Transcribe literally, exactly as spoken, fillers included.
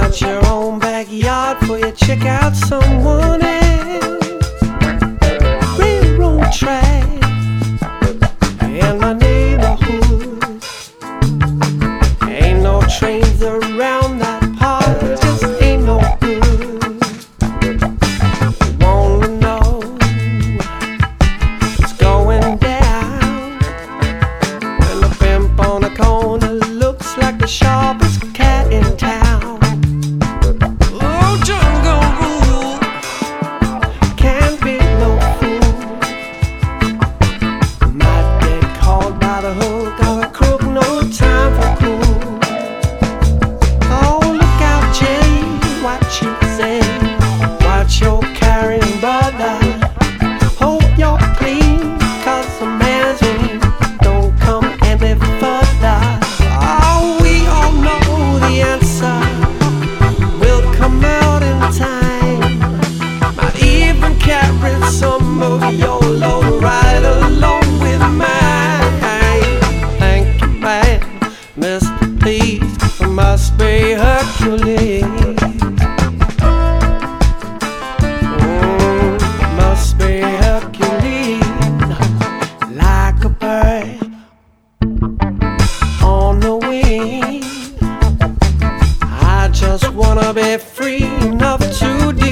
got your own backyard before you check out someone else. Railroad tracks in my neighborhood. Ain't no trains around that part, it just ain't no good. You wanna know what's going down when the pimp on the corner looks like the sharpest cat in town. Oh, jungle rule, can't be no fool. Might get caught by the hook or a crook, no time for cool. Oh, look out, Jay, what you say, watch your carrying, brother. Hope you're clean, cause a man's dream don't come any further. Oh, we all know the answer will come out in time. Might even carry some of your load right along with mine. Thank you, man, Mister Please, I must be Hercules. Mm, must be Hercules, like a bird on the wing. I just wanna be free enough to do